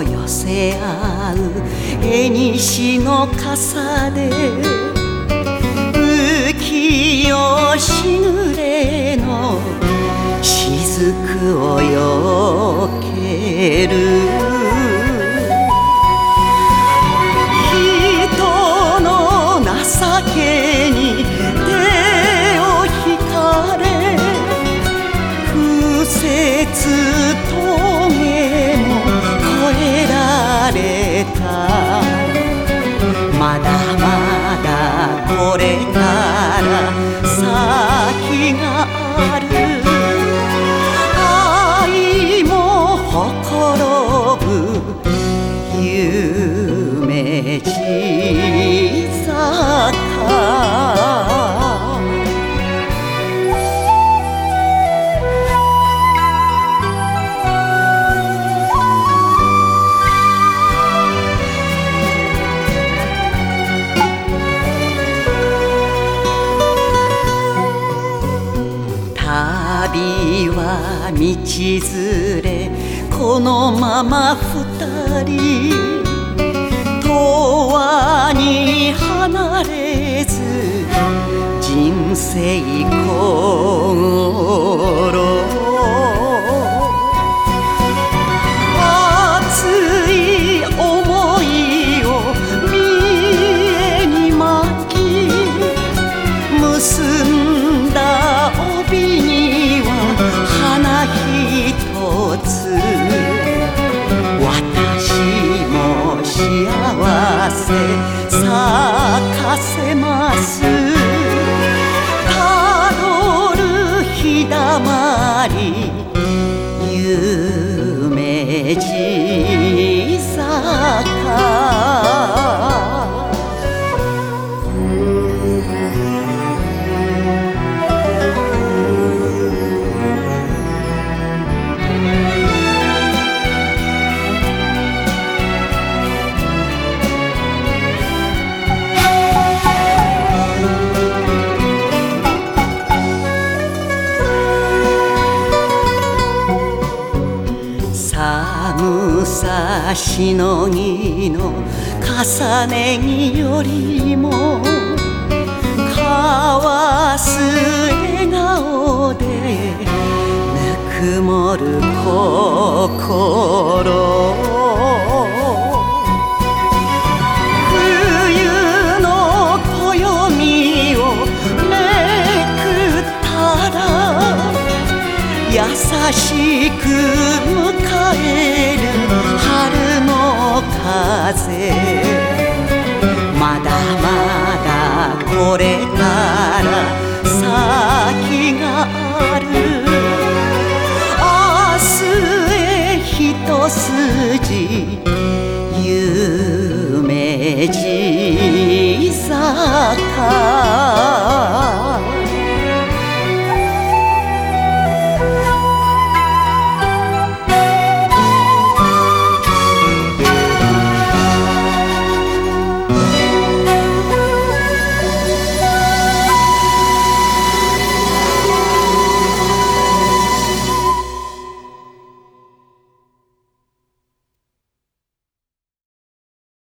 を寄せ合う縁の傘で浮世しぐれの雫をよける人の情けに手を引かれ不説峠も越えられたまだまだこれから先がある愛もほころぶ夢路坂旅は道連れこのまま二人永遠に離れず人生ころ熱い想いを三重に巻き結んだ帯には花一つ私も幸せ咲かせますたどる日だまり夢路坂寒さしのぎの重ね着よりも交わす笑顔でぬくもる心冬の暦をめくったら優しく迎える春の風まだまだこれから先がある明日へ一筋夢路